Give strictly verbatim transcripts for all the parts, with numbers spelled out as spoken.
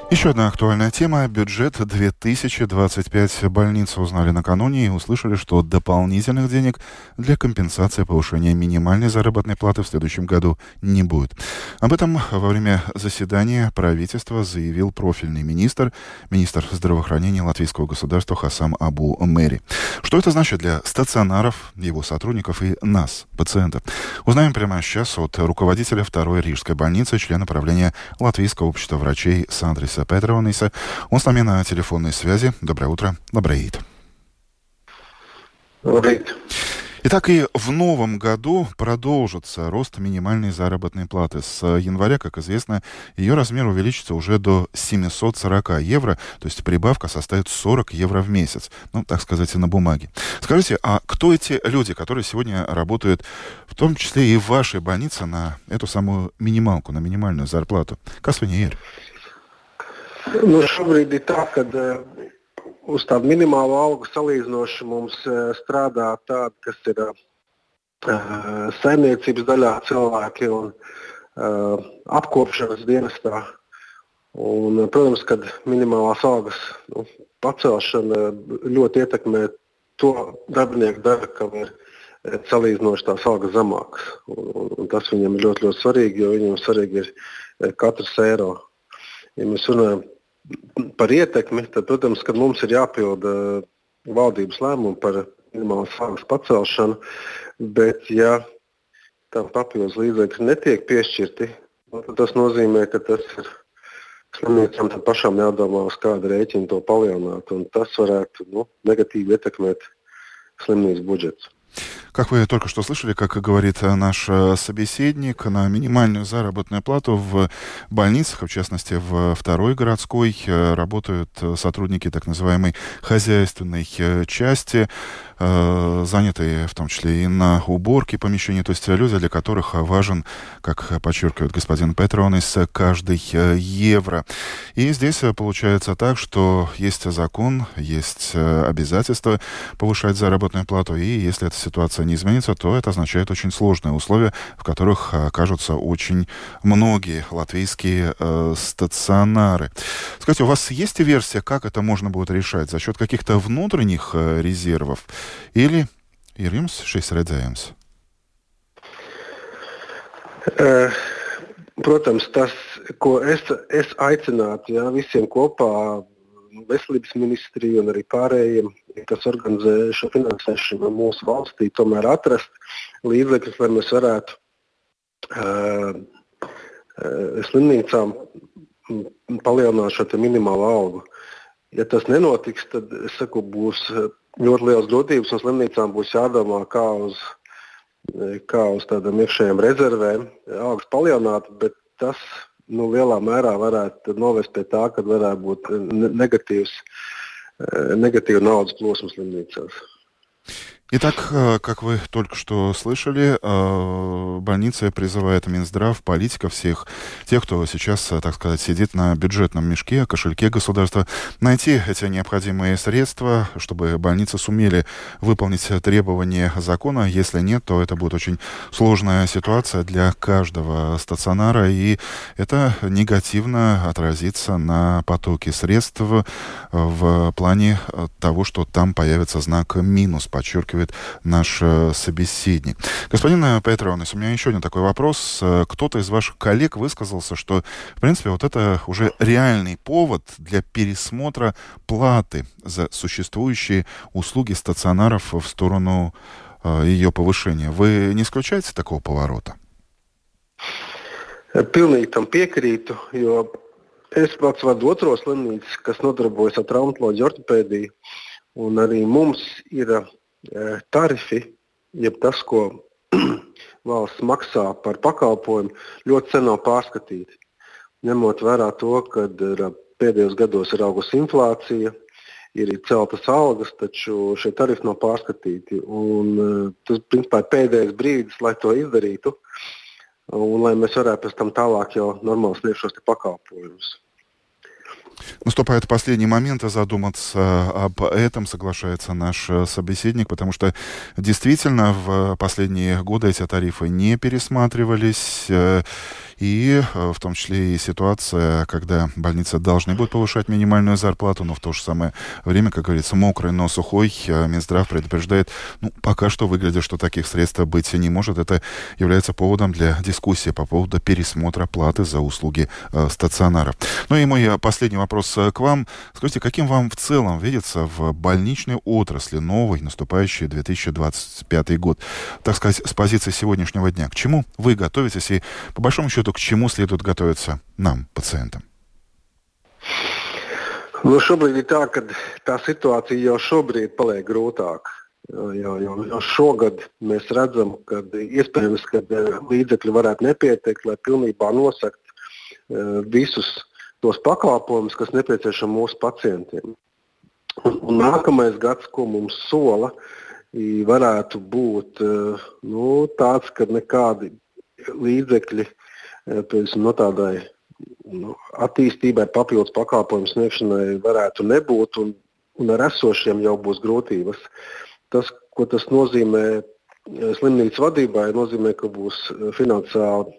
Еще одна актуальная тема. Бюджет две тысячи двадцать пять. Больницы узнали накануне и услышали, что дополнительных денег для компенсации повышения минимальной заработной платы в следующем году не будет. Об этом во время заседания правительства заявил профильный министр, министр здравоохранения латвийского государства Хасам Абу Мери. Что это значит для стационаров, его сотрудников и нас, пациентов? Узнаем прямо сейчас от руководителя второй Рижской больницы, члена правления Латвийского общества врачей Сандриса Петрониса. Он с нами на телефонной связи. Доброе утро. Лабрейт. Лабрейт. Итак, и в новом году продолжится рост минимальной заработной платы. С января, как известно, ее размер увеличится уже до семьсот сорок евро, то есть прибавка составит сорок евро в месяц. Ну, так сказать, на бумаге. Скажите, а кто эти люди, которые сегодня работают, в том числе и в вашей больнице, на эту самую минималку, на минимальную зарплату? Kas viņi ir? Nu, šobrīd ir tā, ka uz tādu minimālu algu salīdzinoši mums strādā tādi, kas ir uh, saimniecības daļā cilvēki un uh, apkopšanas dienestā. Un, protams, kad minimālās algas nu, pacelšana ļoti ietekmē to darbinieku daļu, kam ir salīdzinoši tās algas zemākas. Un, un, un tas viņam ir ļoti, ļoti svarīgi, jo viņam svarīgi ir katrs eiro. Ja mēs runājam par ietekmi, tad, protams, kad mums ir jāpilda valdības lēmumu par minimālās algas pacelšanu, bet ja tam papildus līdzekļi netiek piešķirti, tad tas nozīmē, ka tas ir slimnīcām tad pašām jādomā, uz kādu rēķinu to palielināt, un tas varētu nu, negatīvi ietekmēt slimnīcas budžets. Как вы только что слышали, как говорит наш собеседник, на минимальную заработную плату в больницах, в частности, в второй городской, работают сотрудники так называемой хозяйственной части, занятые в том числе и на уборке помещений, то есть люди, для которых важен, как подчеркивает господин Петронис, каждый евро. И здесь получается так, что есть закон, есть обязательство повышать заработную плату, и если эта ситуация не изменится, то это означает очень сложные условия, в которых окажутся очень многие латвийские э, стационары. Скажите, у вас есть версия, как это можно будет решать? За счет каких-то внутренних э, резервов? Или ir jums šis redzējums? Uh, protams, tas, ko es, es aicinātu jā, visiem kopā, veselības ministriju un arī pārējiem, kas organizē šo finansēšanu mūsu valstī, tomēr atrast līdzekļus, lai mēs varētu uh, uh, slimnīcām palielināt šo minimālo algu. Ja tas nenotiks, tad es saku, būs ļoti liels grūtības, un slimnīcām būs jādomā, kā uz, kā uz tādām iekšējām rezervēm algas palielināt, bet tas nu, lielā mērā varētu novest pie tā, ka varētu būt negatīvs, negatīva naudas plūsma slimnīcās. Итак, как вы только что слышали, больница призывает Минздрав, политиков, всех тех, кто сейчас, так сказать, сидит на бюджетном мешке, кошельке государства, найти эти необходимые средства, чтобы больницы сумели выполнить требования закона. Если нет, то это будет очень сложная ситуация для каждого стационара, и это негативно отразится на потоке средств в плане того, что там появится знак минус, подчеркиваю, наш собеседник. Господин Петронис, у меня еще один такой вопрос. Кто-то из ваших коллег высказался, что, в принципе, вот это уже реальный повод для пересмотра платы за существующие услуги стационаров в сторону э, ее повышения. Вы не исключаете такого поворота? Pilnīgi tam piekrītu, jo es pats vadu otro slimnīcu, kas nodarbojas ar traumatoloģiju ortopēdiju, un arī mums ir tarifi, jeb tas, ko valsts maksā par pakalpojumu, ļoti sen nav pārskatīti. Ņemot vērā to, ka pēdējos gados ir augusi inflācija, ir celtas algas, taču šie tarifi nav pārskatīti. Un tas, principā, ir pēdējais brīdis, lai to izdarītu, un lai mēs varētu pēc tam tālāk jau normāli sniegt šos te pakalpojumus. Наступает последний момент задуматься об этом, соглашается наш собеседник, потому что действительно в последние годы эти тарифы не пересматривались, и в том числе и ситуация, когда больницы должны будут повышать минимальную зарплату, но в то же самое время, как говорится, мокрый, но сухой. Минздрав предупреждает, ну, пока что выглядит, что таких средств быть не может. Это является поводом для дискуссии по поводу пересмотра платы за услуги э, стационаров. Ну и мой последний вопрос к вам. Скажите, каким вам в целом видится в больничной отрасли новый наступающий две тысячи двадцать пятый год? Так сказать, с позиции сегодняшнего дня. К чему вы готовитесь и, по большому счету, к чему следует готовиться нам, пациентам? Nu, šobrīd ir tā, ka tā situācija jau šobrīd paliek grūtāka. Jo, jo, jo šogad mēs redzam, ka iespējams, ka līdzekļi varētu nepietiekt, lai pilnībā nosakt visus tos pakalpojumus, kas nepieciešami mūsu pacientiem. Un, un nākamais gads, ko mums sola, varētu būt nu, tāds, ka nekādi līdzekļi no tādai nu, attīstībai, papildus pakalpojumu sniegšanai varētu nebūt, un, un ar esošiem jau būs grūtības. Tas, ko tas nozīmē slimnīcas vadībai, nozīmē, ka būs finansiāli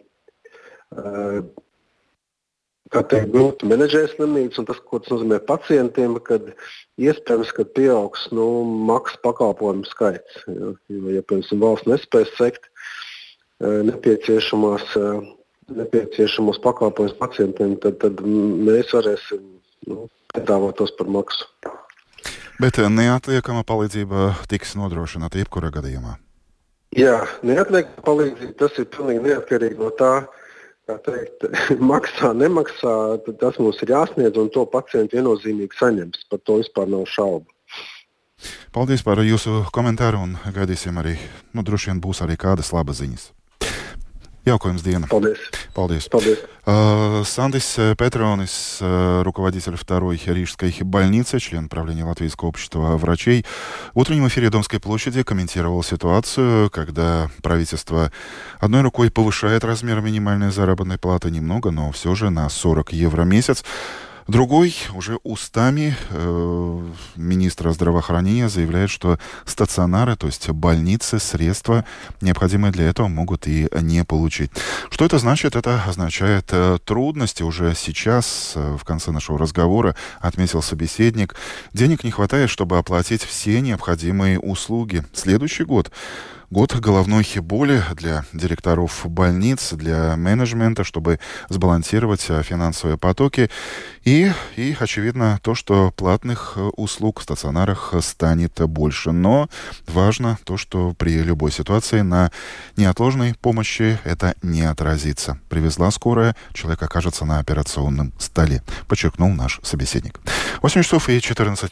kā teikt, grūti menedžēt slimnīcu, un tas, ko tas nozīmē pacientiem, kad iespējams, ka pieaugs nu, maksas pakalpojumu skaits. Jo, ja, piemēram, valsts nespēs sekt nepieciešamās nepieciešamos pakalpojumus pacientiem, tad, tad mēs varēsim nu, piedāvāt tos par maksu. Bet neatliekama palīdzība tiks nodrošināta jebkurā gadījumā? Jā, neatliekama palīdzība, tas ir pilnīgi neatkarīgi no tā, kā teikt, maksā, nemaksā, tad tas mums ir jāsniedz, un to pacienti viennozīmīgi saņems. Par to vispār nav šaubu. Paldies par jūsu komentāru, un gaidīsim arī, nu, droši vien būs arī kādas labas ziņas. Jauko jums dienu. Paldies. Paldies. Paldies. Uh, Сандис Петронис, uh, руководитель второй Рижской больницы, член правления Латвийского общества врачей, в утреннем эфире Домской площади комментировал ситуацию, когда правительство одной рукой повышает размер минимальной заработной платы немного, но все же на сорок евро в месяц. Другой уже устами э, министра здравоохранения заявляет, что стационары, то есть больницы, средства, необходимые для этого, могут и не получить. Что это значит? Это означает э, трудности уже сейчас, э, в конце нашего разговора, отметил собеседник. Денег не хватает, чтобы оплатить все необходимые услуги. Следующий год Год головной боли для директоров больниц, для менеджмента, чтобы сбалансировать финансовые потоки. И, и, очевидно, то, что платных услуг в стационарах станет больше. Но важно то, что при любой ситуации на неотложной помощи это не отразится. Привезла скорая, человек окажется на операционном столе, подчеркнул наш собеседник. восемь часов и четырнадцать